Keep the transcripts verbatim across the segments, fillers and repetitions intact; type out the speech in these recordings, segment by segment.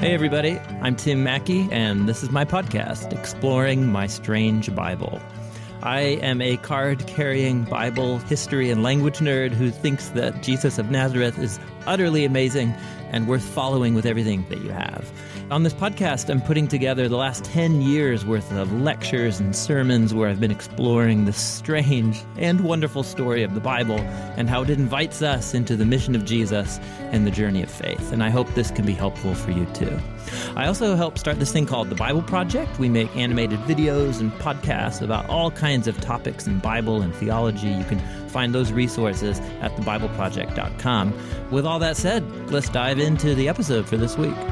Hey everybody, I'm Tim Mackey, and this is my podcast, Exploring My Strange Bible. I am a card-carrying Bible history and language nerd who thinks that Jesus of Nazareth is utterly amazing and worth following with everything that you have. On this podcast, I'm putting together the last ten years worth of lectures and sermons where I've been exploring the strange and wonderful story of the Bible and how it invites us into the mission of Jesus and the journey of faith. And I hope this can be helpful for you too. I also help start this thing called The Bible Project. We make animated videos and podcasts about all kinds of topics in Bible and theology. You can find those resources at the bible project dot com. With all that said, let's dive into the episode for this week.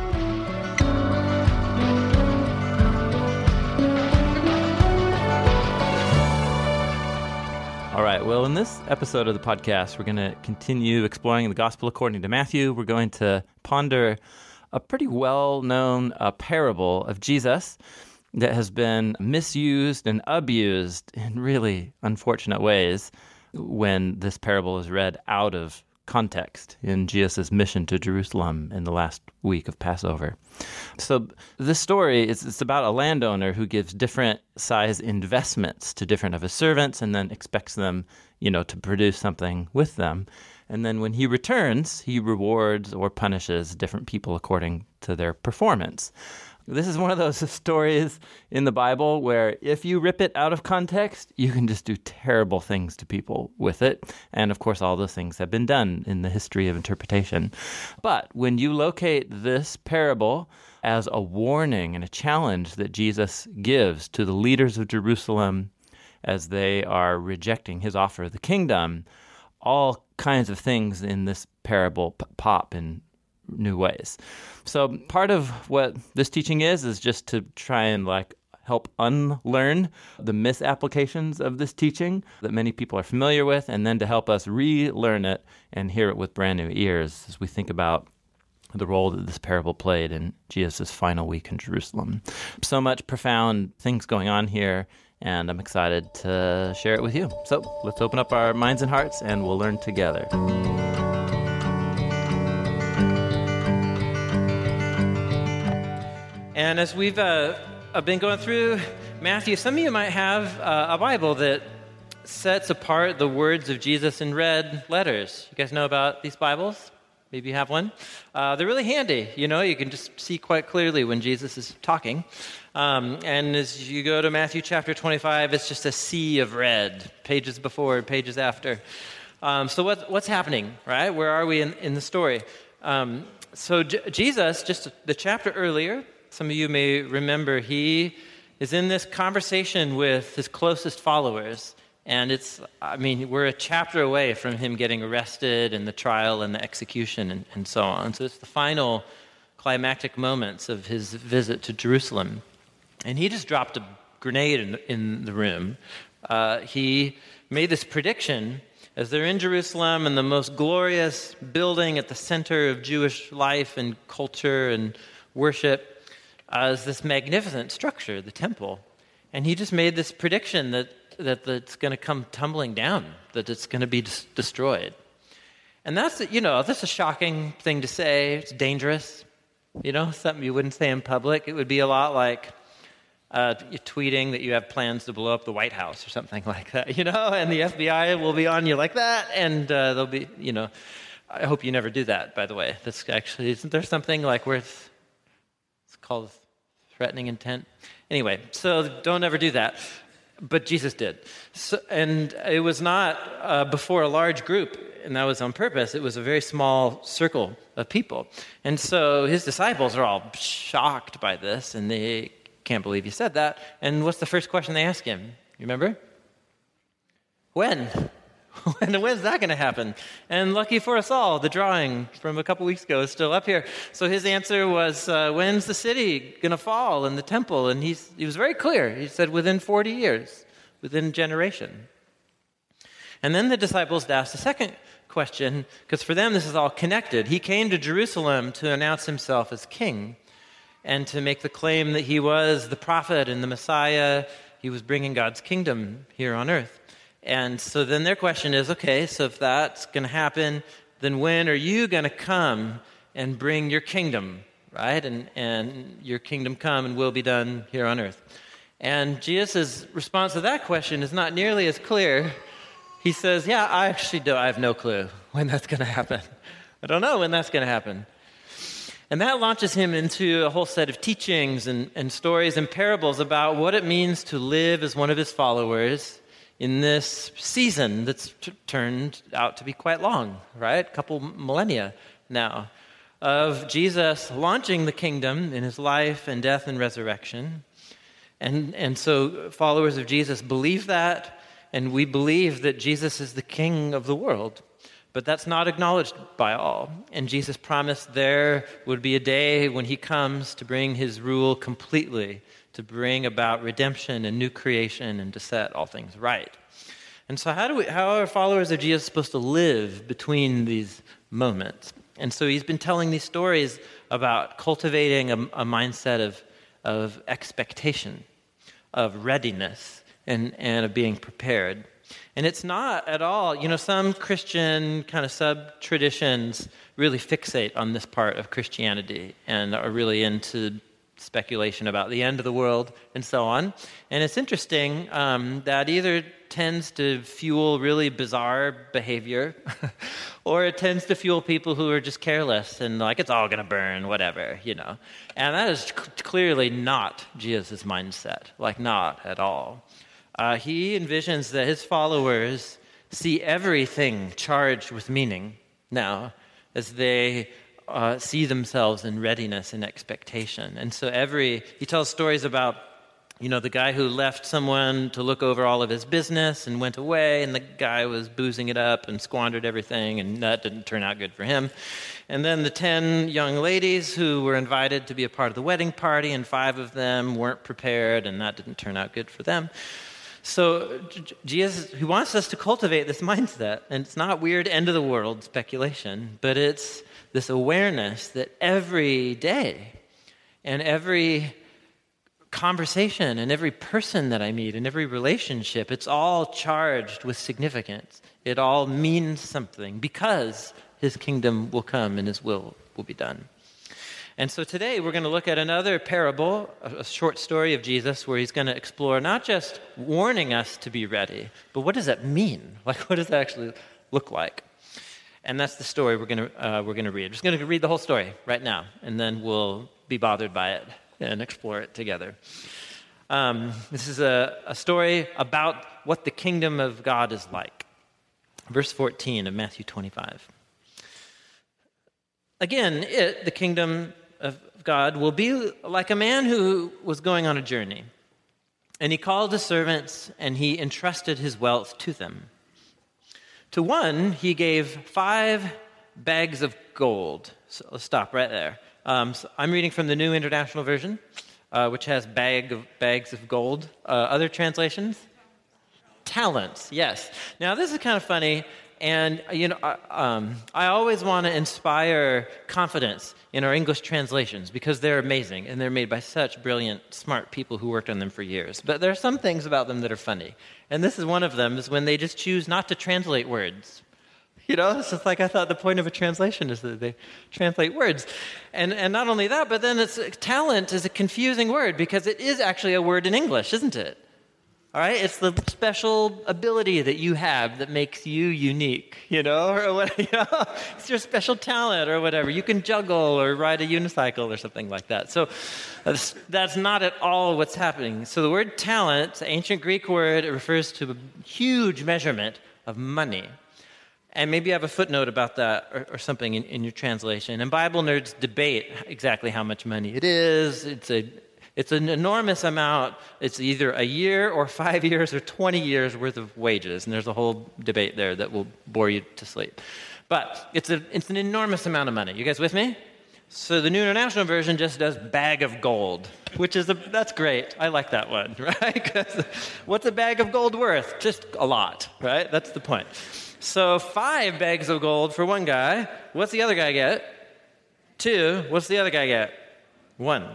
All right, well, in this episode of the podcast, we're going to continue exploring the Gospel according to Matthew. We're going to ponder a pretty well-known uh, parable of Jesus that has been misused and abused in really unfortunate ways when this parable is read out of context in Jesus' mission to Jerusalem in the last week of Passover. So this story is it's about a landowner who gives different size investments to different of his servants and then expects them, you know, to produce something with them. And then when he returns, he rewards or punishes different people according to their performance. This is one of those stories in the Bible where if you rip it out of context, you can just do terrible things to people with it. And of course, all those things have been done in the history of interpretation. But when you locate this parable as a warning and a challenge that Jesus gives to the leaders of Jerusalem as they are rejecting his offer of the kingdom, all kinds of things in this parable p- pop in new ways. So part of what this teaching is, is just to try and like help unlearn the misapplications of this teaching that many people are familiar with, and then to help us relearn it and hear it with brand new ears as we think about the role that this parable played in Jesus' final week in Jerusalem. So much profound things going on here, and I'm excited to share it with you. So let's open up our minds and hearts, and we'll learn together. And as we've uh, been going through Matthew, some of you might have uh, a Bible that sets apart the words of Jesus in red letters. You guys know about these Bibles? Maybe you have one. Uh, they're really handy. You know, you can just see quite clearly when Jesus is talking. Um, and as you go to Matthew chapter twenty-five, it's just a sea of red, pages before, pages after. Um, so what, what's happening, right? Where are we in, in the story? Um, so J- Jesus, just the chapter earlier, some of you may remember, he is in this conversation with his closest followers. And it's, I mean, we're a chapter away from him getting arrested and the trial and the execution and, and so on. So it's the final climactic moments of his visit to Jerusalem. And he just dropped a grenade in, in the room. Uh, he made this prediction as they're in Jerusalem and the most glorious building at the center of Jewish life and culture and worship, Uh, is this magnificent structure, the temple. And he just made this prediction that, that, that it's going to come tumbling down, that it's going to be des- destroyed. And that's, you know, that's a shocking thing to say. It's dangerous. You know, something you wouldn't say in public. It would be a lot like uh, tweeting that you have plans to blow up the White House or something like that, you know, and the F B I will be on you like that, and uh, they'll be, you know, I hope you never do that, by the way. That's actually, isn't there something like where it's, it's called threatening intent? Anyway, so don't ever do that. But Jesus did. So, and it was not uh, before a large group, and that was on purpose. It was a very small circle of people. And so his disciples are all shocked by this, and they can't believe you said that. And what's the first question they ask him? You remember? When? And when's that going to happen? And lucky for us all, the drawing from a couple weeks ago is still up here. So his answer was, uh, when's the city going to fall and the temple? And he's, he was very clear. He said, within forty years, within a generation. And then the disciples asked a second question, because for them this is all connected. He came to Jerusalem to announce himself as king and to make the claim that he was the prophet and the Messiah. He was bringing God's kingdom here on earth. And so then their question is, okay, so if that's going to happen, then when are you going to come and bring your kingdom, right? And, and your kingdom come and will be done here on earth. And Jesus' response to that question is not nearly as clear. He says, yeah, I actually do. I have no clue when that's going to happen. I don't know when that's going to happen. And that launches him into a whole set of teachings and, and stories and parables about what it means to live as one of his followers in this season that's t- turned out to be quite long, right? A couple millennia now of Jesus launching the kingdom in his life and death and resurrection. And, and so followers of Jesus believe that, and we believe that Jesus is the king of the world. But that's not acknowledged by all. And Jesus promised there would be a day when he comes to bring his rule completely, to bring about redemption and new creation and to set all things right. And so how do we, how are followers of Jesus supposed to live between these moments? And so he's been telling these stories about cultivating a, a mindset of, of expectation, of readiness, and, and of being prepared. And it's not at all, you know, some Christian kind of sub-traditions really fixate on this part of Christianity and are really into speculation about the end of the world and so on. And it's interesting um, that either tends to fuel really bizarre behavior or it tends to fuel people who are just careless and like, it's all going to burn, whatever, you know. And that is c- clearly not Jesus' mindset, like not at all. Uh, he envisions that his followers see everything charged with meaning now as they uh, see themselves in readiness and expectation. And so every, he tells stories about, you know, the guy who left someone to look over all of his business and went away, and the guy was boozing it up and squandered everything, and that didn't turn out good for him. And then the ten young ladies who were invited to be a part of the wedding party, and five of them weren't prepared, and that didn't turn out good for them. So Jesus, he wants us to cultivate this mindset, and it's not weird end-of-the-world speculation, but it's this awareness that every day and every conversation and every person that I meet and every relationship, it's all charged with significance. It all means something because his kingdom will come and his will will be done. And so today we're going to look at another parable, a short story of Jesus, where he's going to explore not just warning us to be ready, but what does that mean? Like, what does that actually look like? And that's the story we're going to uh, we're going to read. We're just going to read the whole story right now, and then we'll be bothered by it and explore it together. Um, this is a, a story about what the kingdom of God is like. Verse fourteen of Matthew twenty-five. Again, it, the kingdom of God, will be like a man who was going on a journey. And he called his servants, and he entrusted his wealth to them. To one, he gave five bags of gold. So let's stop right there. Um, so I'm reading from the New International Version, uh, which has bag of, bags of gold. Uh, other translations? Talents, yes. Now, this is kind of funny. And, you know, I, um, I always want to inspire confidence in our English translations because they're amazing and they're made by such brilliant, smart people who worked on them for years. But there are some things about them that are funny. And this is one of them, is when they just choose not to translate words. You know, it's just like I thought the point of a translation is that they translate words. And and not only that, but then it's talent is a confusing word because it is actually a word in English, isn't it? All right, it's the special ability that you have that makes you unique, you know, or what, you know, it's your special talent or whatever. You can juggle or ride a unicycle or something like that. So that's, that's not at all what's happening. So the word talent, the ancient Greek word, it refers to a huge measurement of money. And maybe you have a footnote about that or, or something in, in your translation. And Bible nerds debate exactly how much money it is. It's a It's an enormous amount. It's either a year or five years or twenty years worth of wages. And there's a whole debate there that will bore you to sleep. But it's, a, it's an enormous amount of money. You guys with me? So the New International Version just does bag of gold, which is, a, that's great. I like that one, right? Because what's a bag of gold worth? Just a lot, right? That's the point. So five bags of gold for one guy. What's the other guy get? Two. What's the other guy get? One.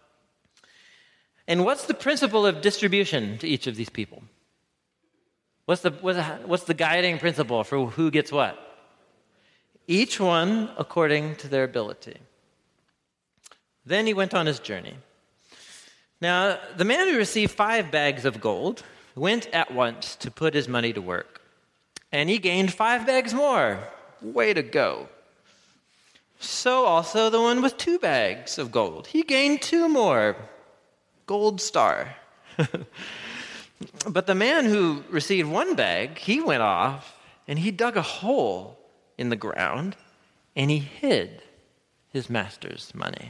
And what's the principle of distribution to each of these people? What's the, what's the, what's the guiding principle for who gets what? Each one according to their ability. Then he went on his journey. Now, the man who received five bags of gold went at once to put his money to work. And he gained five bags more. Way to go. So also the one with two bags of gold. He gained two more. Gold star. But the man who received one bag, he went off and he dug a hole in the ground and he hid his master's money.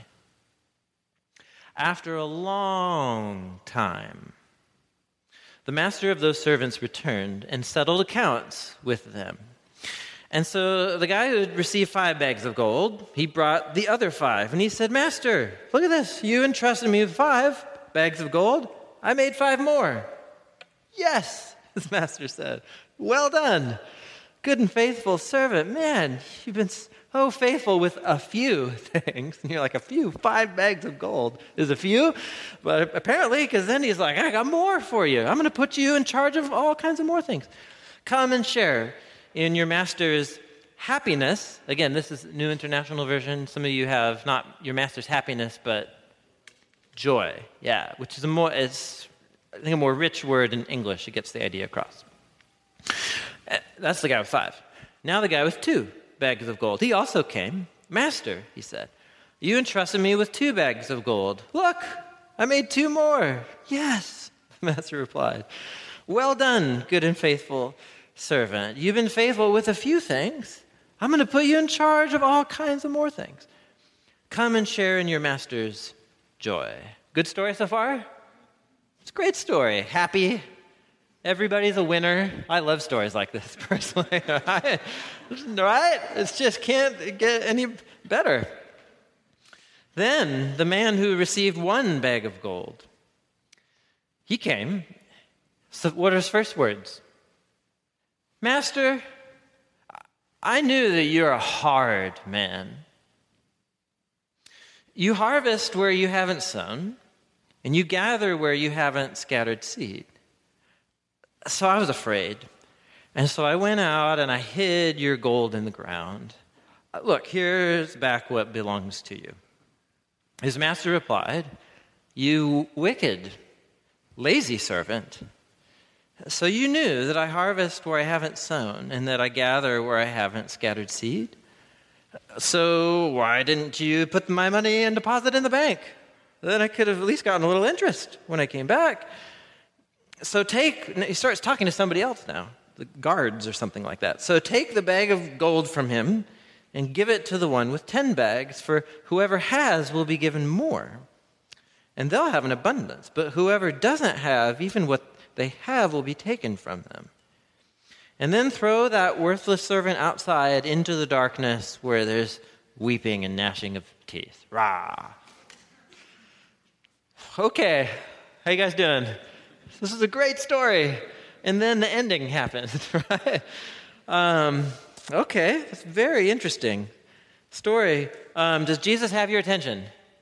After a long time, the master of those servants returned and settled accounts with them. And so the guy who had received five bags of gold, he brought the other five. And he said, Master, look at this. You entrusted me with five bags of gold. I made five more. Yes, his master said. Well done, good and faithful servant. Man, you've been so faithful with a few things. And you're like, a few? Five bags of gold is a few? But apparently, because then he's like, I got more for you. I'm going to put you in charge of all kinds of more things. Come and share in your master's happiness. Again, this is New International Version. Some of you have not your master's happiness, but joy. Yeah, which is a more, it's, I think, a more rich word in English. It gets the idea across. That's the guy with five. Now the guy with two bags of gold. He also came. Master, he said, you entrusted me with two bags of gold. Look, I made two more. Yes, the master replied. Well done, good and faithful servant. You've been faithful with a few things. I'm going to put you in charge of all kinds of more things. Come and share in your master's joy. Good story so far? It's a great story. Happy. Everybody's a winner. I love stories like this, personally. Right? It just can't get any better. Then the man who received one bag of gold, he came. So what are his first words? Master, I knew that you're a hard man. You harvest where you haven't sown, and you gather where you haven't scattered seed. So I was afraid. And so I went out and I hid your gold in the ground. Look, here's back what belongs to you. His master replied, you wicked, lazy servant. So you knew that I harvest where I haven't sown and that I gather where I haven't scattered seed? So why didn't you put my money and deposit in the bank? Then I could have at least gotten a little interest when I came back. So take, he starts talking to somebody else now, the guards or something like that. So take the bag of gold from him and give it to the one with ten bags, for whoever has will be given more. And they'll have an abundance, but whoever doesn't have, even what they have will be taken from them. And then throw that worthless servant outside into the darkness where there's weeping and gnashing of teeth. Rah. Okay, how you guys doing? This is a great story. And then the ending happened, right? Um, okay, that's very interesting story. Um, does Jesus have your attention?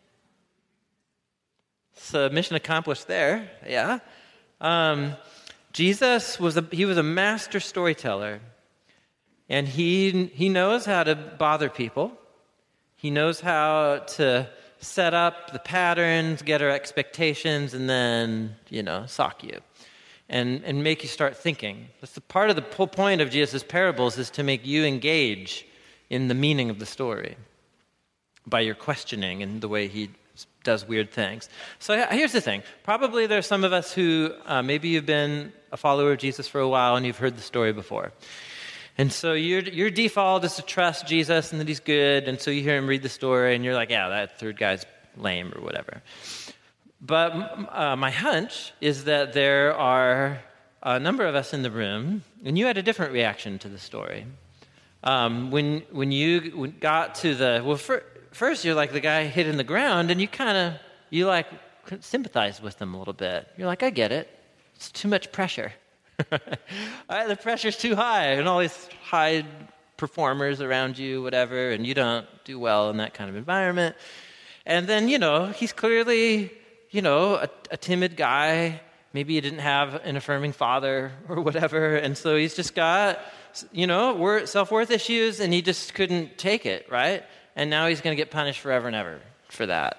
So mission accomplished there, yeah. Um, Jesus was a, he was a master storyteller, and he he knows how to bother people. He knows how to set up the patterns, get our expectations, and then, you know, sock you and, and make you start thinking. That's the part of the whole point of Jesus' parables, is to make you engage in the meaning of the story by your questioning and the way he does weird things. So here's the thing. Probably there's some of us who, uh, maybe you've been a follower of Jesus for a while and you've heard the story before. And so your your default is to trust Jesus and that he's good, and so you hear him read the story and you're like, yeah, that third guy's lame or whatever. But uh, my hunch is that there are a number of us in the room, and you had a different reaction to the story. Um, when when you got to the, well, for, first you're like the guy hit in the ground, and you kind of, you like sympathize with them a little bit. You're like, I get it. It's too much pressure. Right, the pressure's too high, and all these high performers around you, whatever, and you don't do well in that kind of environment. And then, you know, he's clearly, you know, a, a timid guy. Maybe he didn't have an affirming father or whatever, and so he's just got, you know, self-worth issues, and he just couldn't take it, right? And now he's going to get punished forever and ever for that.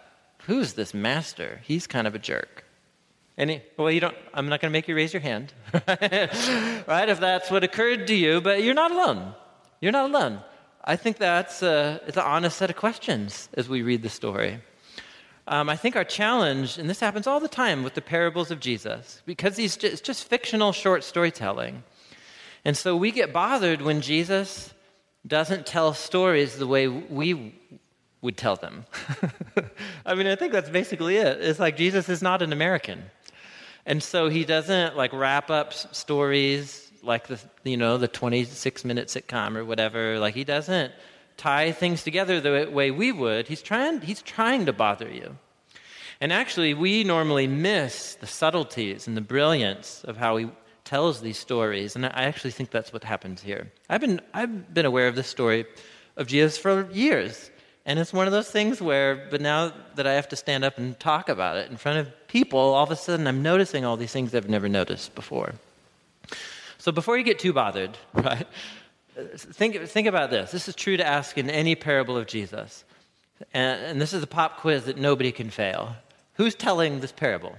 who's this master? He's kind of a jerk. Any, well, you don't, I'm not going to make you raise your hand, right? If that's what occurred to you, but you're not alone. You're not alone. I think that's a, it's an honest set of questions as we read the story. Um, I think our challenge, and this happens all the time with the parables of Jesus, because these, it's just fictional short storytelling. And so we get bothered when Jesus doesn't tell stories the way we would tell them. I mean, I think that's basically it. It's like Jesus is not an American. And so he doesn't like wrap up stories like the, you know, the twenty-six minute sitcom or whatever. Like he doesn't tie things together the way we would. He's trying, he's trying to bother you. And actually, we normally miss the subtleties and the brilliance of how he tells these stories. And I actually think that's what happens here. I've been, I've been aware of this story of Jesus for years. And it's one of those things where, but now that I have to stand up and talk about it in front of people, all of a sudden I'm noticing all these things I've never noticed before. So before you get too bothered, right, think, think about this. This is true to ask in any parable of Jesus. And, and this is a pop quiz that nobody can fail. Who's telling this parable?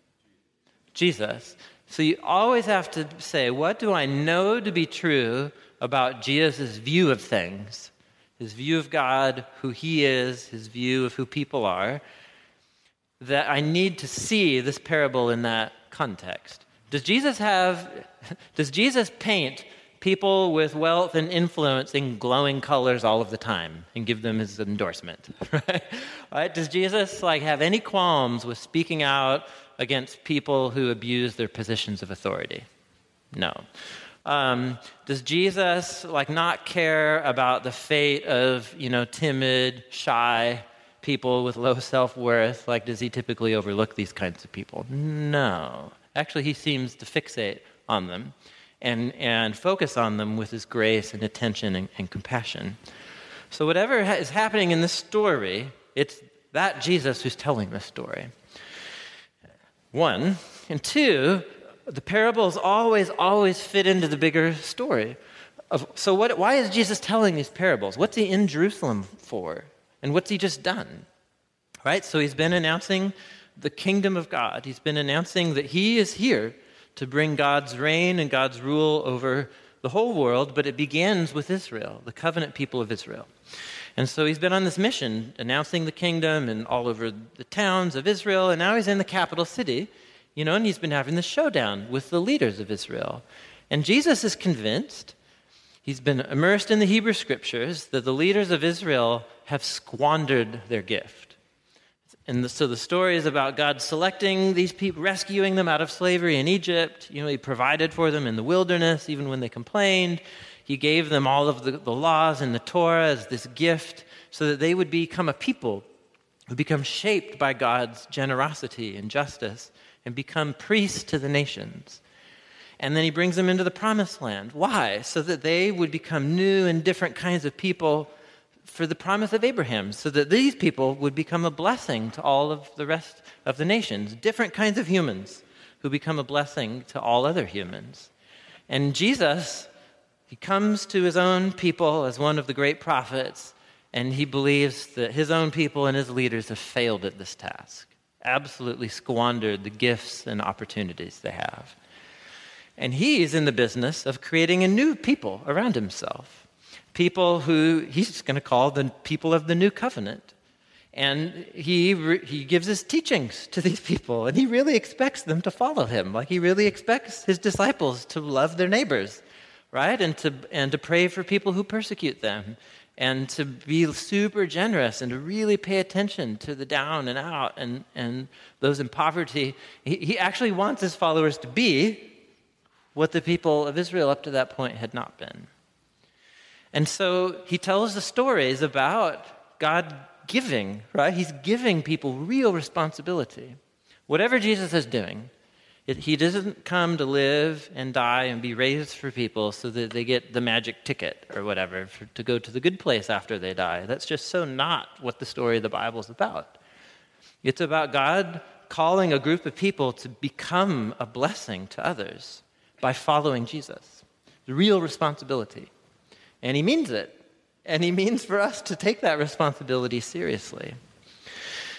Jesus. So you always have to say, what do I know to be true about Jesus' view of things? His view of God, who he is, his view of who people are, that I need to see this parable in that context. Does Jesus have, does Jesus paint people with wealth and influence in glowing colors all of the time and give them his endorsement? Right? Right? Does Jesus like have any qualms with speaking out against people who abuse their positions of authority? No. Um, does Jesus like not care about the fate of, you know, timid, shy people with low self-worth? Like, does he typically overlook these kinds of people? No. Actually, he seems to fixate on them and, and focus on them with his grace and attention and, and compassion. So whatever ha- is happening in this story, it's that Jesus who's telling this story. One. And two, the parables always, always fit into the bigger story. Of, so what, why is Jesus telling these parables? What's he in Jerusalem for? And what's he just done? Right? So he's been announcing the kingdom of God. He's been announcing that he is here to bring God's reign and God's rule over the whole world, but it begins with Israel, the covenant people of Israel. And so he's been on this mission, announcing the kingdom and all over the towns of Israel, and now he's in the capital city. You know, and he's been having this showdown with the leaders of Israel. And Jesus is convinced, he's been immersed in the Hebrew scriptures, that the leaders of Israel have squandered their gift. And the, so the story is about God selecting these people, rescuing them out of slavery in Egypt. You know, he provided for them in the wilderness, even when they complained. He gave them all of the, the laws and the Torah as this gift so that they would become a people who become shaped by God's generosity and justice and become priests to the nations. And then he brings them into the promised land. Why? So that they would become new and different kinds of people for the promise of Abraham, so that these people would become a blessing to all of the rest of the nations, different kinds of humans who become a blessing to all other humans. And Jesus, he comes to his own people as one of the great prophets, and he believes that his own people and his leaders have failed at this task. Absolutely squandered the gifts and opportunities they have. And he's in the business of creating a new people around himself. People who he's going to call the people of the new covenant. And he re- he gives his teachings to these people, and he really expects them to follow him. Like he really expects his disciples to love their neighbors, right? And to and to pray for people who persecute them. And to be super generous and to really pay attention to the down and out and, and those in poverty. He, he actually wants his followers to be what the people of Israel up to that point had not been. And so he tells the stories about God giving, right? He's giving people real responsibility. Whatever Jesus is doing, it, he doesn't come to live and die and be raised for people so that they get the magic ticket or whatever for, to go to the good place after they die. That's just so not what the story of the Bible is about. It's about God calling a group of people to become a blessing to others by following Jesus. The real responsibility. And he means it. And he means for us to take that responsibility seriously.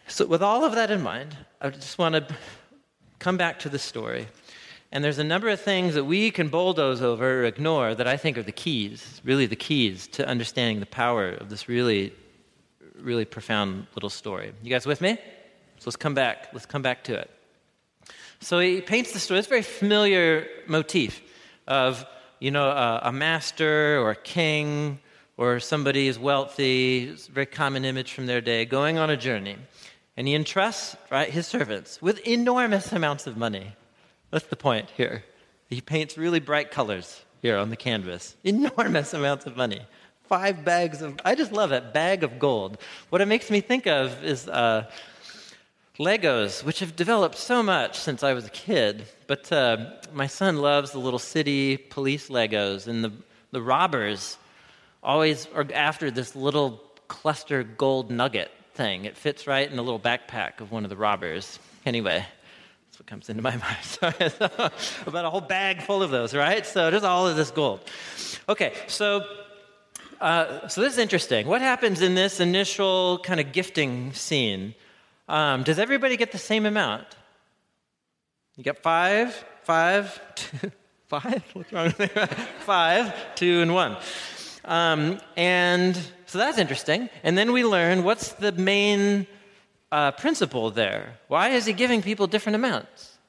So with all of that in mind, I just want to come back to the story. And there's a number of things that we can bulldoze over or ignore that I think are the keys, really the keys to understanding the power of this really, really profound little story. You guys with me? So let's come back. Let's come back to it. So he paints the story. It's a very familiar motif of, you know, a, a master or a king or somebody is wealthy. It's a very common image from their day, going on a journey. And he entrusts, right, his servants with enormous amounts of money. That's the point here. He paints really bright colors here on the canvas. Enormous amounts of money. Five bags of, I just love it, bag of gold. What it makes me think of is uh, Legos, which have developed so much since I was a kid. But uh, my son loves the little city police Legos, and the, the robbers always are after this little cluster gold nugget thing. It fits right in the little backpack of one of the robbers. Anyway, that's what comes into my mind. Sorry, so, about a whole bag full of those, right? So there's all of this gold. Okay, so uh, so this is interesting. What happens in this initial kind of gifting scene? Um, does everybody get the same amount? You get five, five, two, five? What's wrong with that? Five, two, and one. Um, and so that's interesting. And then we learn what's the main uh, principle there. Why is he giving people different amounts?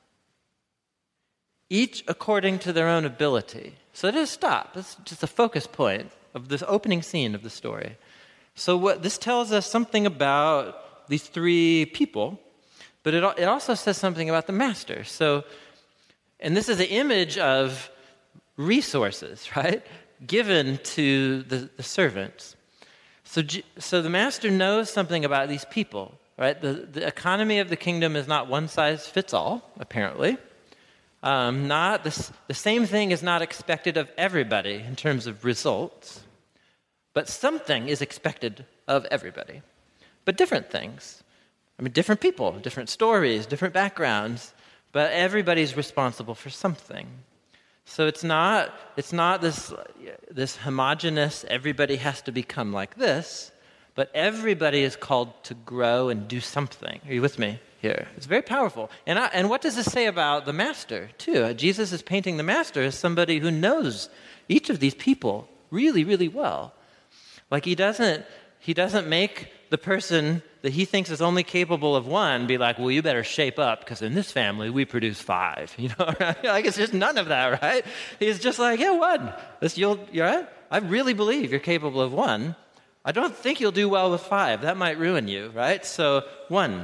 Each according to their own ability. So just stop. That's just a focus point of this opening scene of the story. So what this tells us something about these three people, but it, it also says something about the master. So, and this is an image of resources, right? Given to the, the servants. So, so the master knows something about these people, right? The, the economy of the kingdom is not one size fits all, apparently. Um, not the, the same thing is not expected of everybody in terms of results, but something is expected of everybody. But different things. I mean, different people, different stories, different backgrounds, but everybody's responsible for something. So it's not it's not this this homogeneous, everybody has to become like this, but everybody is called to grow and do something. Are you with me here? It's very powerful. And I, and what does this say about the master, too? Jesus is painting the master as somebody who knows each of these people really, really well. Like he doesn't he doesn't make the person that he thinks is only capable of one be like, well, you better shape up because in this family we produce five. You know, right? Like it's just none of that, right? He's just like, yeah, one. This you'll, you're right. I really believe you're capable of one. I don't think you'll do well with five. That might ruin you, right? So one.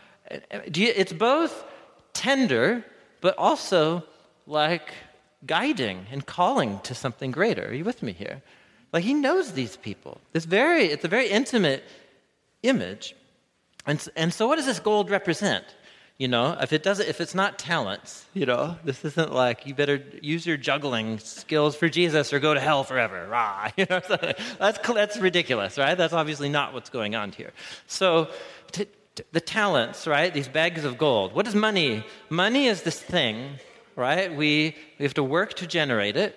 Do you, it's both tender, but also like guiding and calling to something greater. Are you with me here? Like he knows these people. It's very, it's a very intimate image. And, and so what does this gold represent? You know, if it doesn't, if it's not talents, you know, this isn't like you better use your juggling skills for Jesus or go to hell forever. Rah, you know, that's that's ridiculous, right? That's obviously not what's going on here. So t- t- the talents, right? These bags of gold. What is money? Money is this thing, right? We we have to work to generate it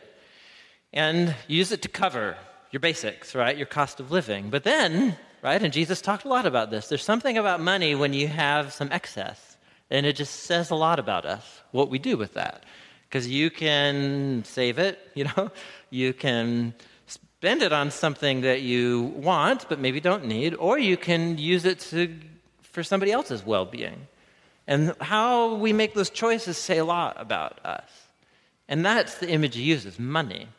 and use it to cover your basics, right? Your cost of living. But then, right? And Jesus talked a lot about this. There's something about money when you have some excess. And it just says a lot about us, what we do with that. Because you can save it, you know. You can spend it on something that you want but maybe don't need. Or you can use it to for somebody else's well-being. And how we make those choices say a lot about us. And that's the image he uses, money.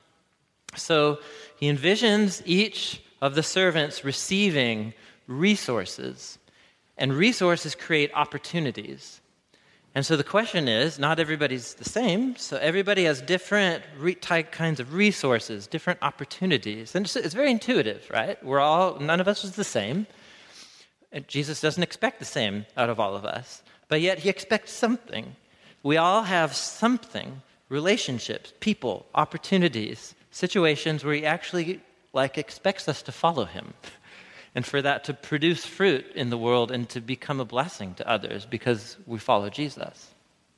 So he envisions each of the servants receiving resources, and resources create opportunities. And so the question is, not everybody's the same, so everybody has different re- type kinds of resources, different opportunities. And it's, it's very intuitive, right? We're all, none of us is the same. And Jesus doesn't expect the same out of all of us, but yet he expects something. We all have something, relationships, people, opportunities, situations where he actually like expects us to follow him and for that to produce fruit in the world and to become a blessing to others because we follow Jesus.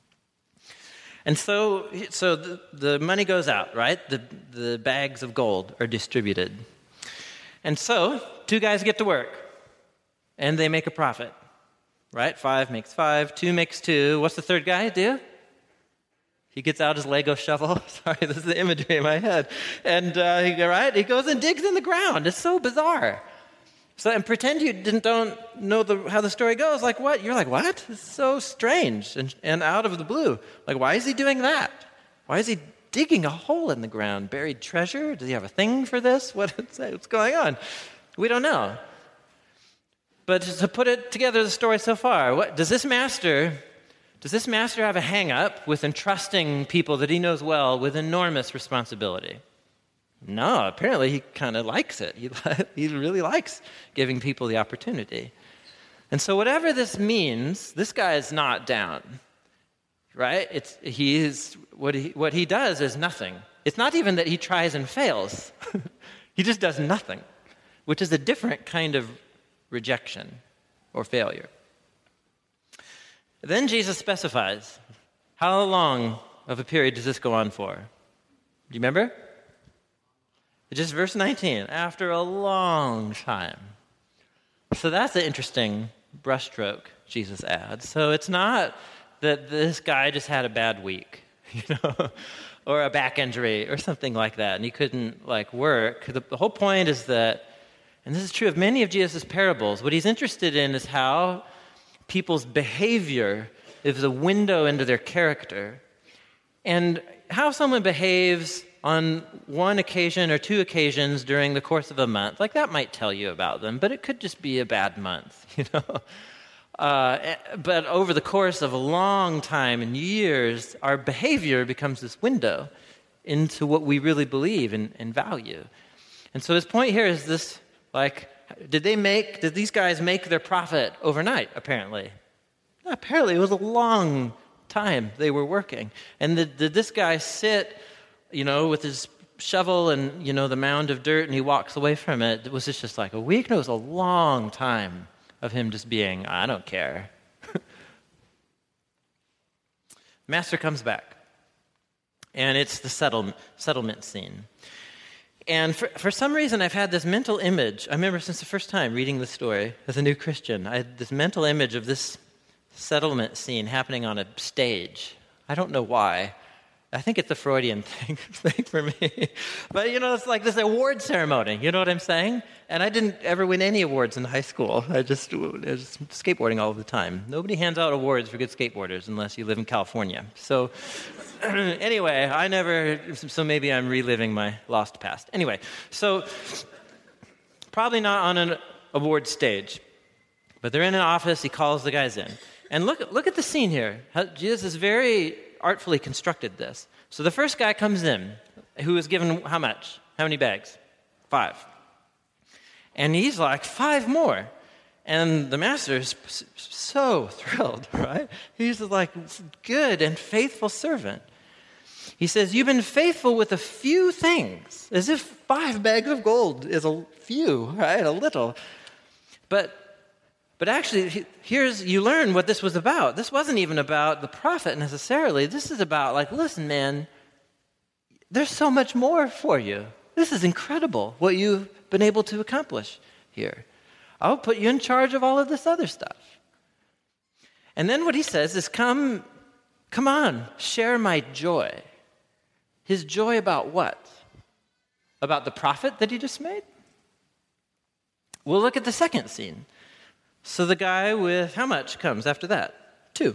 And so so the, the money goes out, right? The, the bags of gold are distributed. And so two guys get to work and they make a profit. right? Five makes five, two makes two. What's the third guy do? He gets out his Lego shovel. Sorry, this is the imagery in my head. And uh, he, right, he goes and digs in the ground. It's so bizarre. So, and pretend you didn't don't know the, how the story goes. Like what? You're like, what? It's so strange and, and out of the blue. Like, why is he doing that? Why is he digging a hole in the ground? Buried treasure? Does he have a thing for this? What, what's going on? We don't know. But to put it together, the story so far, what does this master... Does this master have a hang-up with entrusting people that he knows well with enormous responsibility? No, apparently he kind of likes it. He, he really likes giving people the opportunity. And so whatever this means, this guy is not down, right? It's, he is, what, he, what he does is nothing. It's not even that he tries and fails. He just does nothing, which is a different kind of rejection or failure. Then Jesus specifies, how long of a period does this go on for? Do you remember? Just verse nineteen, after a long time. So that's an interesting brushstroke Jesus adds. So it's not that this guy just had a bad week, you know, or a back injury or something like that, and he couldn't, like, work. The, the whole point is that, and this is true of many of Jesus' parables, what he's interested in is how people's behavior is a window into their character. And how someone behaves on one occasion or two occasions during the course of a month, like that might tell you about them, but it could just be a bad month, you know. Uh, but over the course of a long time and years, our behavior becomes this window into what we really believe and, and value. And so his point here is this, like, Did they make? Did these guys make their profit overnight? Apparently, no, apparently it was a long time they were working. And did, did this guy sit, you know, with his shovel and you know the mound of dirt, and he walks away from it? Was this just like a week? No, it was a long time of him just being, I don't care. Master comes back, and it's the settle, settlement scene. And for, for some reason, I've had this mental image. I remember since the first time reading the story as a new Christian, I had this mental image of this settlement scene happening on a stage. I don't know why. I think it's a Freudian thing, thing for me. But, you know, it's like this award ceremony. You know what I'm saying? And I didn't ever win any awards in high school. I just I was skateboarding all the time. Nobody hands out awards for good skateboarders unless you live in California. So anyway, I never, so maybe I'm reliving my lost past. Anyway, so probably not on an award stage. But they're in an office. He calls the guys in. And look, look at the scene here. How, Jesus is very artfully constructed this. So the first guy comes in, who is given how much? How many bags? Five. And he's like, five more. And the master is so thrilled, right? He's like, good and faithful servant. He says, you've been faithful with a few things, as if five bags of gold is a few, right? A little. But But actually, here's, you learn what this was about. This wasn't even about the prophet necessarily. This is about, like, listen, man, there's so much more for you. This is incredible what you've been able to accomplish here. I'll put you in charge of all of this other stuff. And then what he says is, come, come on, share my joy. His joy about what? About the profit that he just made? We'll look at the second scene. So the guy with how much comes after that? Two.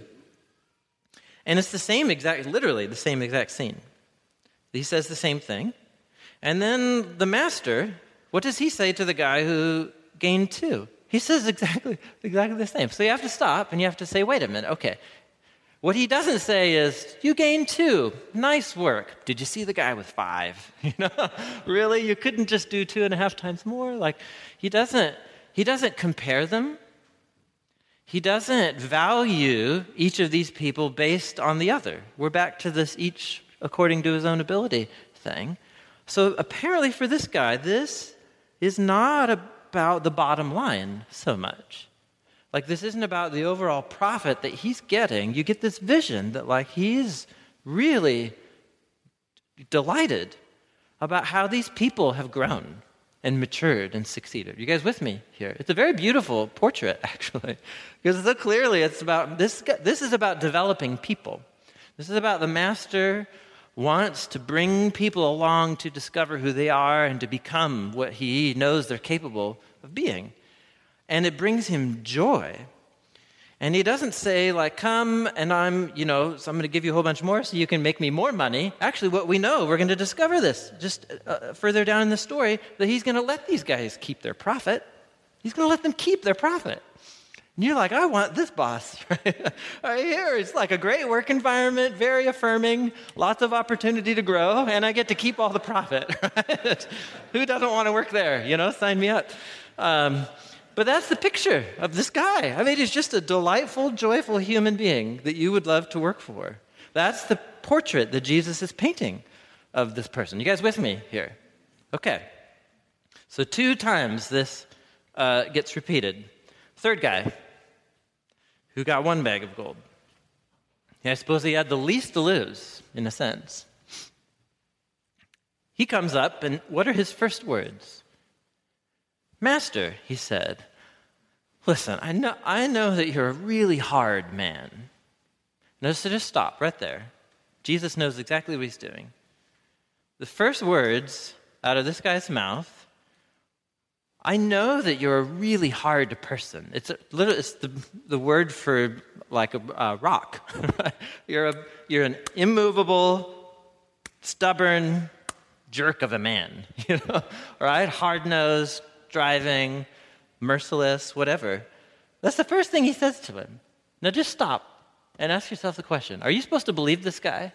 And it's the same exact, literally the same exact scene. He says the same thing. And then the master, what does he say to the guy who gained two? He says exactly, exactly the same. So you have to stop and you have to say, wait a minute, okay. What he doesn't say is, you gained two. Nice work. Did you see the guy with five? You know, really? You couldn't just do two and a half times more? Like, he doesn't, he doesn't compare them. He doesn't value each of these people based on the other. We're back to this each according to his own ability thing. So apparently for this guy, this is not about the bottom line so much. Like, this isn't about the overall profit that he's getting. You get this vision that, like, he's really delighted about how these people have grown and matured and succeeded. You guys with me here? It's a very beautiful portrait, actually, because so clearly it's about this. This is about developing people. This is about the master wants to bring people along to discover who they are and to become what he knows they're capable of being. And it brings him joy. And he doesn't say, like, come and I'm, you know, so I'm going to give you a whole bunch more so you can make me more money. Actually, what we know, we're going to discover this just uh, further down in the story, that he's going to let these guys keep their profit. He's going to let them keep their profit. And you're like, I want this boss right, right here. It's like a great work environment, very affirming, lots of opportunity to grow, and I get to keep all the profit. Right? Who doesn't want to work there? You know, sign me up. Um, but that's the picture of this guy. I mean, he's just a delightful, joyful human being that you would love to work for. That's the portrait that Jesus is painting of this person. You guys with me here? Okay. So two times this uh, gets repeated. Third guy, who got one bag of gold. Yeah, I suppose he had the least to lose, in a sense. He comes up, and what are his first words? Master, he said, listen, I know, I know that you're a really hard man. Notice to just stop right there. Jesus knows exactly what he's doing. The first words out of this guy's mouth, I know that you're a really hard person. It's a, it's the the word for like a, a rock. you're a you're an immovable, stubborn jerk of a man. You know, right? Hard-nosed, driving, merciless, whatever. That's the first thing he says to him. Now just stop and ask yourself the question: are you supposed to believe this guy?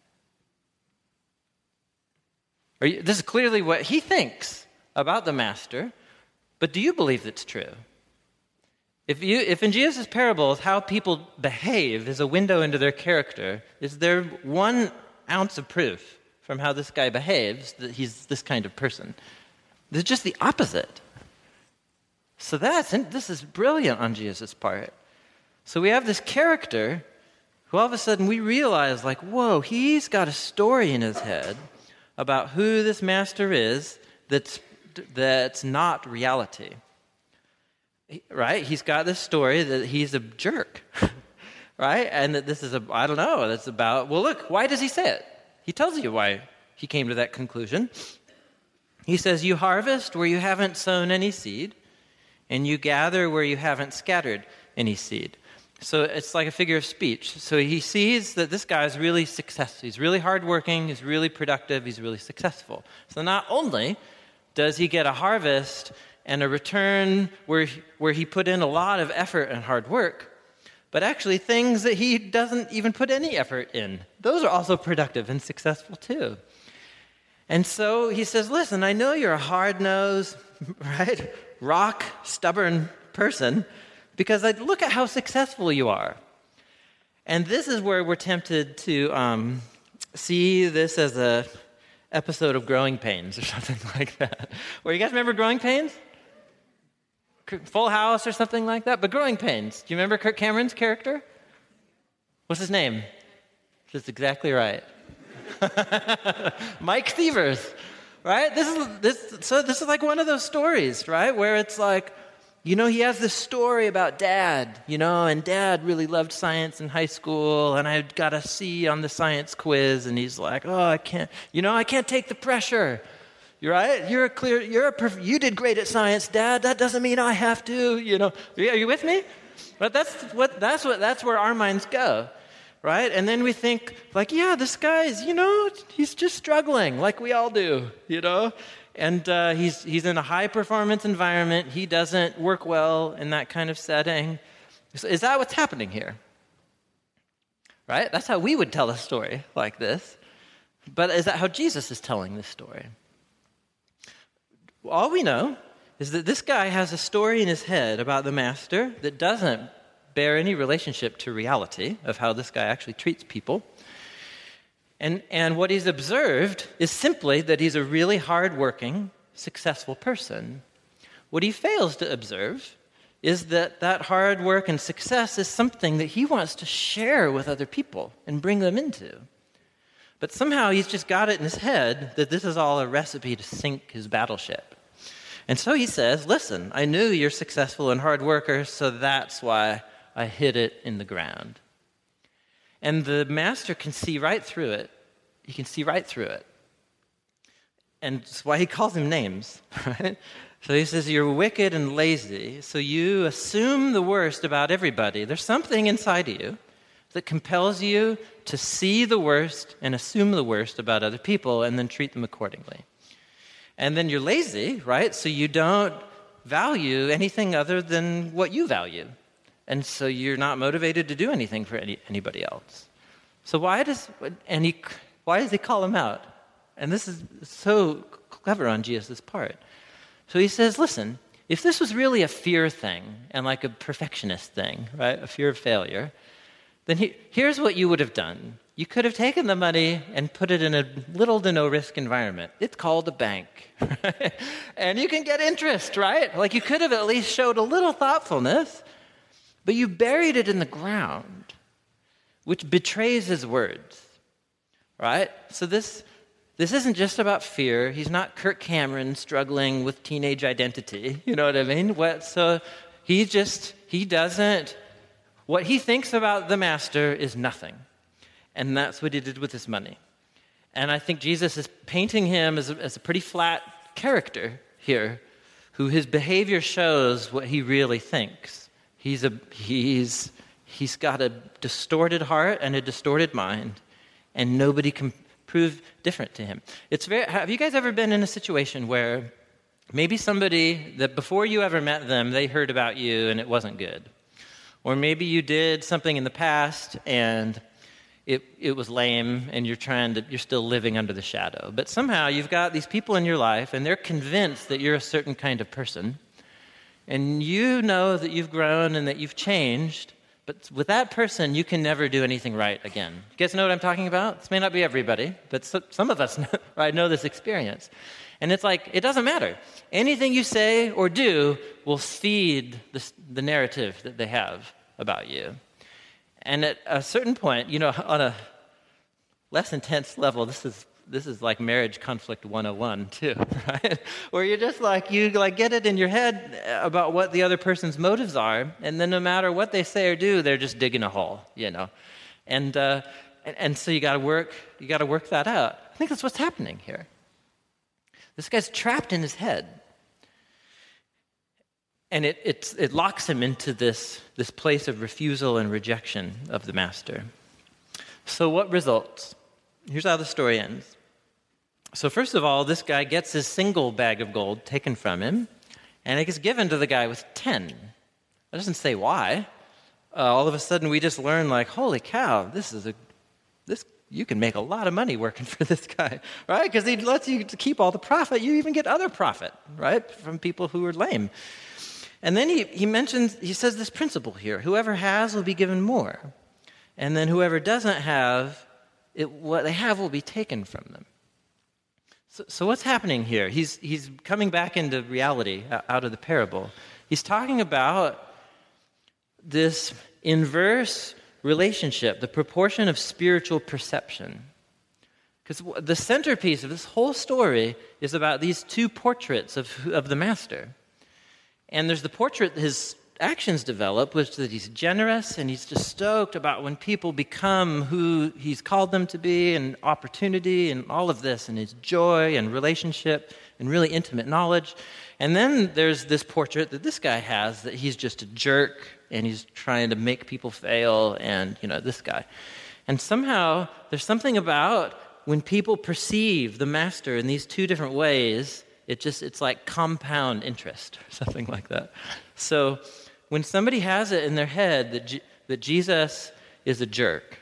Are you, this is clearly what he thinks about the master. But do you believe it's true? If you, if in Jesus' parables how people behave is a window into their character, is there one ounce of proof from how this guy behaves that he's this kind of person? It's just the opposite. So that's, this is brilliant on Jesus' part. So we have this character who all of a sudden we realize, like, whoa, he's got a story in his head about who this master is that's that's not reality, right? He's got this story that he's a jerk, right? And that this is a, I don't know, that's about, well, look, why does he say it? He tells you why he came to that conclusion. He says, you harvest where you haven't sown any seed, and you gather where you haven't scattered any seed. So it's like a figure of speech. So he sees that this guy is really successful. He's really hardworking, he's really productive, he's really successful. So not only does he get a harvest and a return where, where he put in a lot of effort and hard work, but actually things that he doesn't even put any effort in, those are also productive and successful too. And so he says, listen, I know you're a hard-nosed, right, rock, stubborn person, because I look at how successful you are. And this is where we're tempted to um, see this as a episode of Growing Pains or something like that. Where you guys remember Growing Pains? Full House or something like that? But Growing Pains. Do you remember Kirk Cameron's character? What's his name? That's exactly right. Mike Thievers, right? This is this. So this is like one of those stories, right? Where it's like, you know, he has this story about dad, you know, and dad really loved science in high school, and I got a C on the science quiz, and he's like, oh, I can't, you know, I can't take the pressure. You're right. You're a clear. You're a. Perf- you did great at science, Dad. That doesn't mean I have to. You know. Are you with me? But that's what. That's what. That's where our minds go, right? And then we think, like, yeah, this guy's, you know, he's just struggling, like we all do, you know. And uh, he's he's in a high-performance environment. He doesn't work well in that kind of setting. So is that what's happening here? Right? That's how we would tell a story like this. But is that how Jesus is telling this story? All we know is that this guy has a story in his head about the master that doesn't bear any relationship to reality of how this guy actually treats people. And, and what he's observed is simply that he's a really hardworking, successful person. What he fails to observe is that that hard work and success is something that he wants to share with other people and bring them into. But somehow he's just got it in his head that this is all a recipe to sink his battleship. And so he says, listen, I knew you're successful and hard worker, so that's why I hid it in the ground. And the master can see right through it. He can see right through it. And that's why he calls him names, right? So he says, you're wicked and lazy, so you assume the worst about everybody. There's something inside of you that compels you to see the worst and assume the worst about other people and then treat them accordingly. And then you're lazy, right? So you don't value anything other than what you value. And so you're not motivated to do anything for any, anybody else. So why does and he why does he call him out? And this is so clever on Jesus' part. So he says, listen, if this was really a fear thing and like a perfectionist thing, right, a fear of failure, then he, here's what you would have done. You could have taken the money and put it in a little to no risk environment. It's called a bank, right? And you can get interest, right? Like you could have at least showed a little thoughtfulness, but you buried it in the ground, which betrays his words, right? So this... This isn't just about fear. He's not Kirk Cameron struggling with teenage identity. You know what I mean? What, so he just, he doesn't, what he thinks about the master is nothing. And that's what he did with his money. And I think Jesus is painting him as a, as a pretty flat character here, who his behavior shows what he really thinks. He's a, he's, he's got a distorted heart and a distorted mind, and nobody can prove different to him. It's very. Have you guys ever been in a situation where maybe somebody that before you ever met them, they heard about you and it wasn't good? Or maybe you did something in the past and it it was lame and you're trying to, you're still living under the shadow. But somehow you've got these people in your life and they're convinced that you're a certain kind of person. And you know that you've grown and that you've changed. But with that person, you can never do anything right again. You guys know what I'm talking about? This may not be everybody, but so, some of us know, right, know this experience. And it's like, it doesn't matter. Anything you say or do will feed this, the narrative that they have about you. And at a certain point, you know, on a less intense level, this is this is like marriage conflict one oh one too, right? Where you're just like, you like get it in your head about what the other person's motives are, and then no matter what they say or do, they're just digging a hole, you know. And uh, and, and so you got to work, you got to work that out. I think that's what's happening here. This guy's trapped in his head, and it it's, it locks him into this this place of refusal and rejection of the master. So what results? Here's how the story ends. So first of all, this guy gets his single bag of gold taken from him, and it gets given to the guy with ten. It doesn't say why. Uh, all of a sudden, we just learn, like, holy cow, this is a this you can make a lot of money working for this guy, right? Because he lets you keep all the profit. You even get other profit, right, from people who are lame. And then he he mentions he says this principle here: whoever has will be given more, and then whoever doesn't have, it, what they have will be taken from them. So, so what's happening here? He's he's coming back into reality out of the parable. He's talking about this inverse relationship, the proportion of spiritual perception. Because the centerpiece of this whole story is about these two portraits of, of the master. And there's the portrait that his actions develop, which is that he's generous and he's just stoked about when people become who he's called them to be, and opportunity and all of this, and his joy and relationship and really intimate knowledge. And then there's this portrait that this guy has, that he's just a jerk and he's trying to make people fail, and, you know, this guy. And somehow there's something about when people perceive the master in these two different ways, it just, it's like compound interest or something like that. So when somebody has it in their head that, G- that Jesus is a jerk,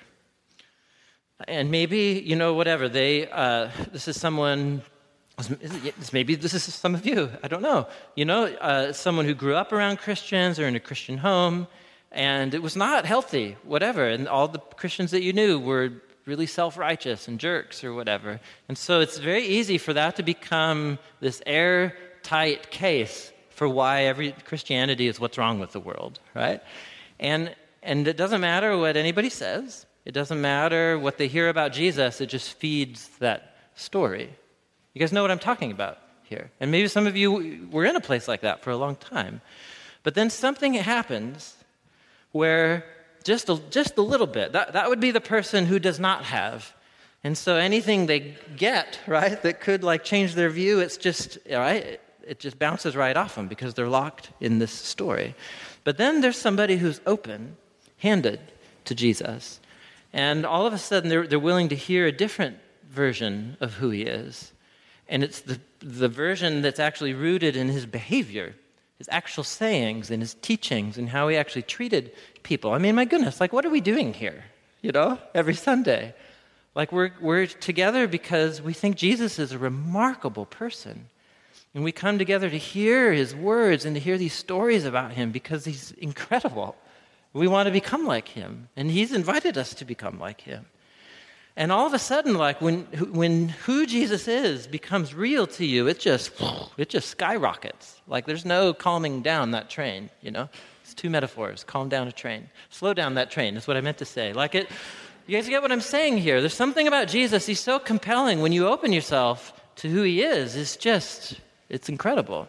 and maybe, you know, whatever, they, uh, this is someone, maybe this is some of you, I don't know, you know, uh, someone who grew up around Christians or in a Christian home, and it was not healthy, whatever, and all the Christians that you knew were really self-righteous and jerks or whatever. And so it's very easy for that to become this airtight case for why every Christianity is what's wrong with the world, right? And and it doesn't matter what anybody says. It doesn't matter what they hear about Jesus. It just feeds that story. You guys know what I'm talking about here. And maybe some of you were in a place like that for a long time. But then something happens where just a, just a little bit, that, that would be the person who does not have. And so anything they get, right, that could like change their view, it's just, right, it, it just bounces right off them because they're locked in this story. But then there's somebody who's open-handed to Jesus. And all of a sudden they're, they're willing to hear a different version of who he is. And it's the, the version that's actually rooted in his behavior, his actual sayings and his teachings and how he actually treated people. I mean, my goodness, like what are we doing here, you know, every Sunday? Like we're we're together because we think Jesus is a remarkable person. And we come together to hear his words and to hear these stories about him because he's incredible. We want to become like him. And he's invited us to become like him. And all of a sudden, like when when who Jesus is becomes real to you, it just it just skyrockets. Like there's no calming down that train, you know? It's two metaphors. Calm down a train. Slow down that train is what I meant to say. Like it You guys get what I'm saying here? There's something about Jesus. He's so compelling when you open yourself to who he is. It's just, it's incredible.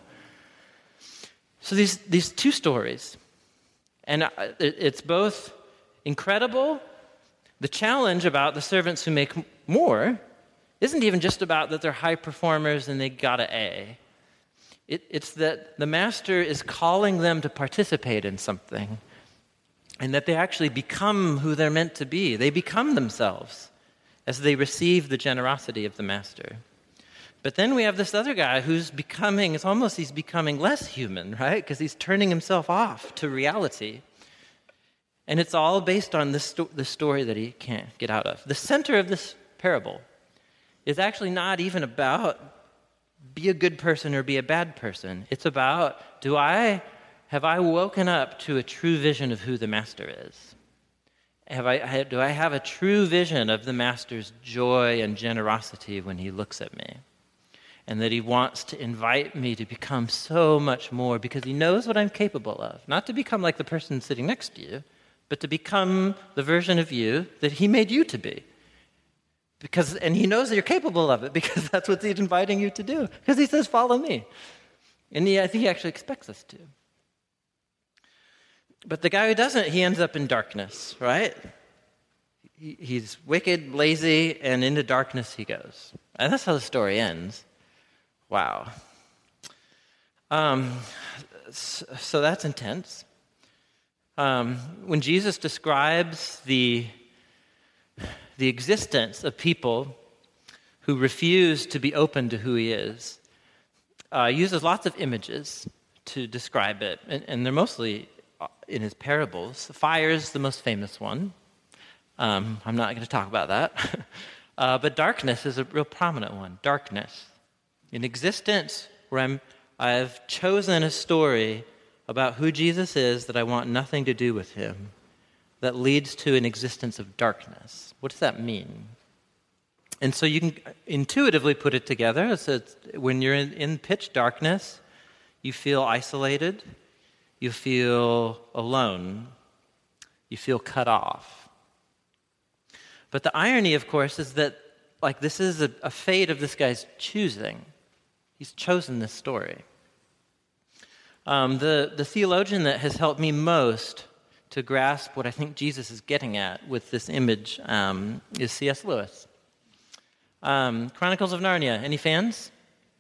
So these these two stories, and it's both incredible. The challenge about the servants who make more isn't even just about that they're high performers and they got an A. It, it's that the master is calling them to participate in something. And that they actually become who they're meant to be. They become themselves as they receive the generosity of the master. But then we have this other guy who's becoming, it's almost he's becoming less human, right? Because he's turning himself off to reality. And it's all based on this sto- the story that he can't get out of. The center of this parable is actually not even about be a good person or be a bad person. It's about, do I... Have I woken up to a true vision of who the master is? Have I, do I have a true vision of the master's joy and generosity when he looks at me? And that he wants to invite me to become so much more because he knows what I'm capable of. Not to become like the person sitting next to you, but to become the version of you that he made you to be. Because, and he knows that you're capable of it because that's what he's inviting you to do. Because he says, follow me. And he, I think he actually expects us to. But the guy who doesn't, he ends up in darkness, right? He, he's wicked, lazy, and into darkness he goes. And that's how the story ends. Wow. Um, so, so that's intense. Um, when Jesus describes the, the existence of people who refuse to be open to who he is, uh, he uses lots of images to describe it, and, and they're mostly in his parables. Fire is the most famous one. Um, I'm not going to talk about that. uh, but darkness is a real prominent one. Darkness. An existence where I'm, I've chosen a story about who Jesus is that I want nothing to do with him that leads to an existence of darkness. What does that mean? And so you can intuitively put it together. So it's, when you're in, in pitch darkness, you feel isolated. You feel alone. You feel cut off. But the irony, of course, is that like this is a, a fate of this guy's choosing. He's chosen this story. Um, the, the theologian that has helped me most to grasp what I think Jesus is getting at with this image um, is C S Lewis. Um, Chronicles of Narnia. Any fans?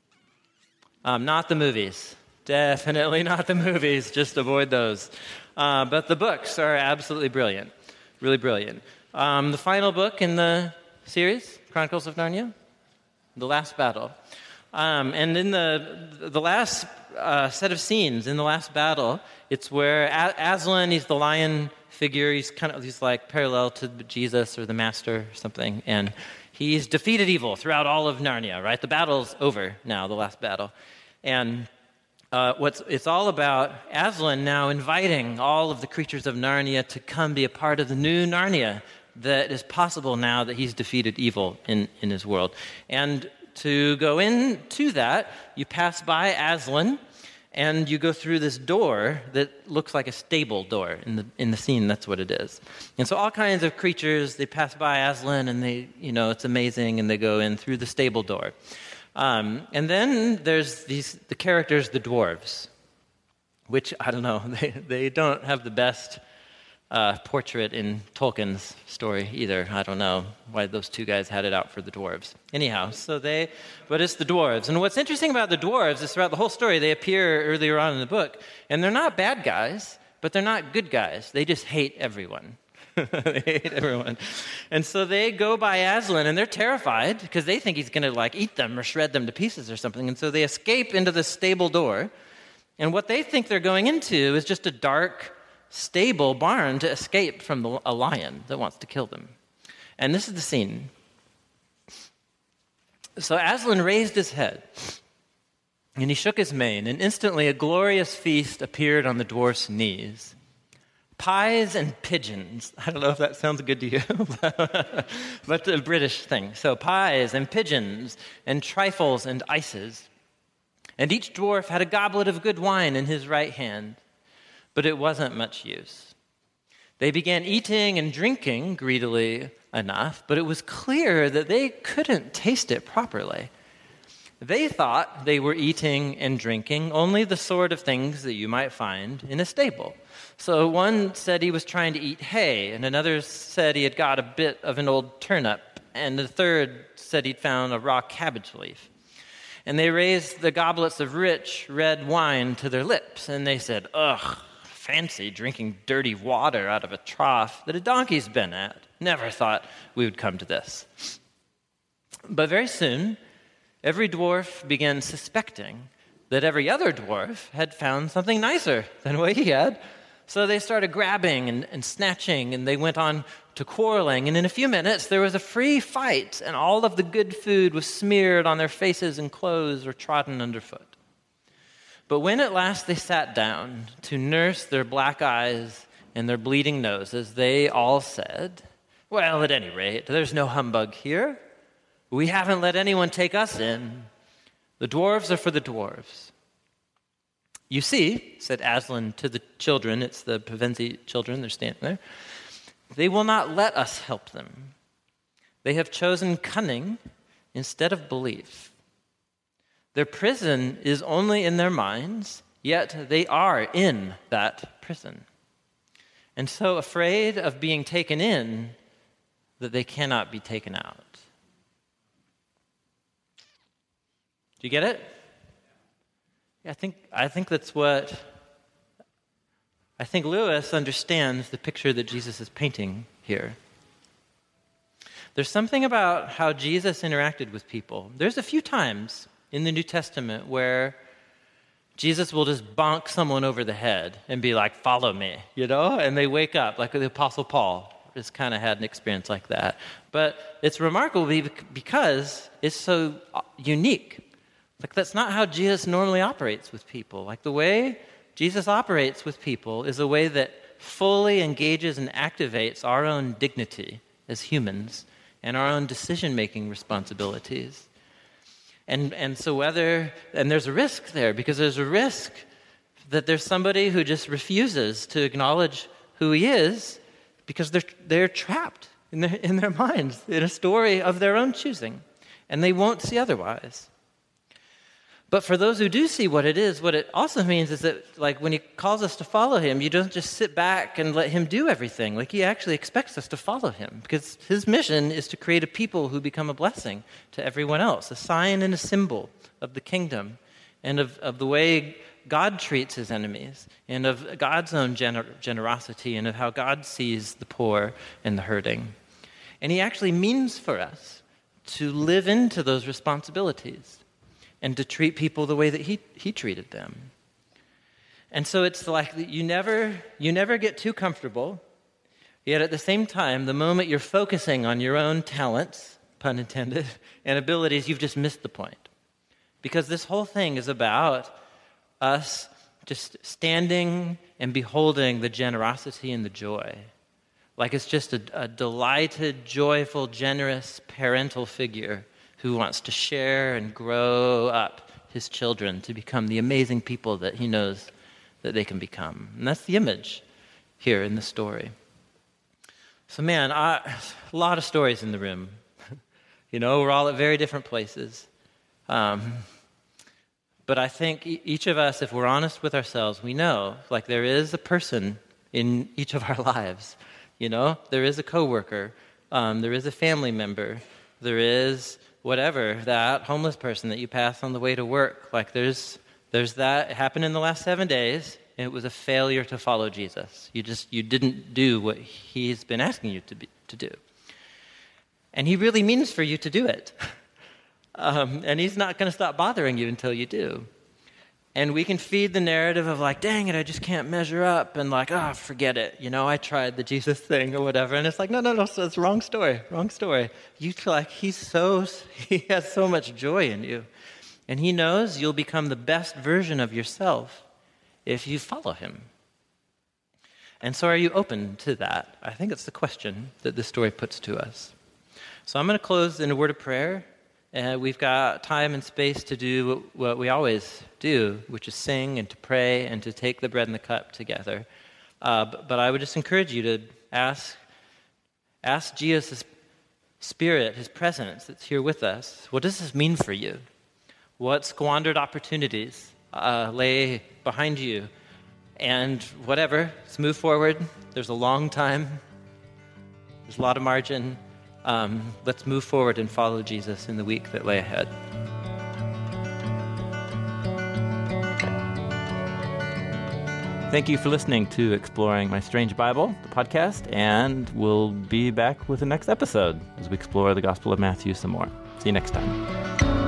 Um, not the movies. Definitely not the movies. Just avoid those. Uh, but the books are absolutely brilliant. Really brilliant. Um, the final book in the series, Chronicles of Narnia, The Last Battle. Um, and in the the last uh, set of scenes, in the last battle, it's where Aslan, he's the lion figure. He's kind of, he's like parallel to Jesus or the master or something. And he's defeated evil throughout all of Narnia, right? The battle's over now, the last battle. And Uh, what's it's all about Aslan now inviting all of the creatures of Narnia to come be a part of the new Narnia that is possible now that he's defeated evil in, in his world. And to go into that, you pass by Aslan, and you go through this door that looks like a stable door in the in the scene. That's what it is. And so all kinds of creatures, they pass by Aslan, and they, you know, it's amazing, and they go in through the stable door. Um, and then there's these the characters, the dwarves, which, I don't know, they, they don't have the best uh, portrait in Tolkien's story either. I don't know why those two guys had it out for the dwarves. Anyhow, so they, but it's the dwarves. And what's interesting about the dwarves is throughout the whole story, they appear earlier on in the book, and they're not bad guys, but they're not good guys. They just hate everyone. They hate everyone. And so they go by Aslan, and they're terrified because they think he's going to like eat them or shred them to pieces or something. And so they escape into the stable door. And what they think they're going into is just a dark stable barn to escape from the, a lion that wants to kill them. And this is the scene. So Aslan raised his head, and he shook his mane, and instantly a glorious feast appeared on the dwarf's knees. Pies and pigeons. I don't know if that sounds good to you, but a British thing. So pies and pigeons and trifles and ices. And each dwarf had a goblet of good wine in his right hand, but it wasn't much use. They began eating and drinking greedily enough, but it was clear that they couldn't taste it properly. They thought they were eating and drinking only the sort of things that you might find in a stable. So one said he was trying to eat hay, and another said he had got a bit of an old turnip, and the third said he'd found a raw cabbage leaf. And they raised the goblets of rich red wine to their lips, and they said, "Ugh, fancy drinking dirty water out of a trough that a donkey's been at. Never thought we would come to this." But very soon, every dwarf began suspecting that every other dwarf had found something nicer than what he had. So they started grabbing and, and snatching, and they went on to quarreling. And in a few minutes, there was a free fight, and all of the good food was smeared on their faces and clothes or trodden underfoot. But when at last they sat down to nurse their black eyes and their bleeding noses, they all said, "Well, at any rate, there's no humbug here. We haven't let anyone take us in. The dwarves are for the dwarves." "You see," said Aslan to the children, it's the Pevensie children, they're standing there, "they will not let us help them. They have chosen cunning instead of belief. Their prison is only in their minds, yet they are in that prison, and so afraid of being taken in that they cannot be taken out." Do you get it? Yeah, I think I think that's what I think Lewis understands the picture that Jesus is painting here. There's something about how Jesus interacted with people. There's a few times in the New Testament where Jesus will just bonk someone over the head and be like, "Follow me," you know? And they wake up, like the Apostle Paul just kind of had an experience like that. But it's remarkable because it's so unique. Like, that's not how Jesus normally operates with people. Like, the way Jesus operates with people is a way that fully engages and activates our own dignity as humans and our own decision-making responsibilities. And and so whether, and there's a risk there, because there's a risk that there's somebody who just refuses to acknowledge who he is because they're they're trapped in their, in their minds in a story of their own choosing, and they won't see otherwise. But for those who do see what it is, what it also means is that, like, when he calls us to follow him, you don't just sit back and let him do everything. Like, he actually expects us to follow him, because his mission is to create a people who become a blessing to everyone else, a sign and a symbol of the kingdom and of, of the way God treats his enemies and of God's own gener- generosity and of how God sees the poor and the hurting. And he actually means for us to live into those responsibilities and to treat people the way that he, he treated them. And so it's like you never, you never get too comfortable, yet at the same time, the moment you're focusing on your own talents, pun intended, and abilities, you've just missed the point. Because this whole thing is about us just standing and beholding the generosity and the joy. Like it's just a, a delighted, joyful, generous parental figure who wants to share and grow up his children to become the amazing people that he knows that they can become. And that's the image here in the story. So man, I, a lot of stories in the room. You know, we're all at very different places. Um, but I think e- each of us, if we're honest with ourselves, we know, like, there is a person in each of our lives. You know, there is a coworker, um, there is a family member, there is whatever, that homeless person that you pass on the way to work. Like, there's there's that. It happened in the last seven days. And it was a failure to follow Jesus. You just you didn't do what he's been asking you to be, to do. And he really means for you to do it. Um, and he's not going to stop bothering you until you do. And we can feed the narrative of like, dang it, I just can't measure up. And like, oh, forget it. You know, I tried the Jesus thing or whatever. And it's like, no, no, no, so it's wrong story, wrong story. You like, he's so, he has so much joy in you. And he knows you'll become the best version of yourself if you follow him. And so are you open to that? I think it's the question that this story puts to us. So I'm going to close in a word of prayer. And we've got time and space to do what we always do, which is sing and to pray and to take the bread and the cup together. Uh, but, but I would just encourage you to ask, ask Jesus' Spirit, his presence that's here with us. What does this mean for you? What squandered opportunities uh, lay behind you? And whatever, let's move forward. There's a long time. There's a lot of margin. Um, let's move forward and follow Jesus in the week that lay ahead. Thank you for listening to Exploring My Strange Bible, the podcast, and we'll be back with the next episode as we explore the Gospel of Matthew some more. See you next time.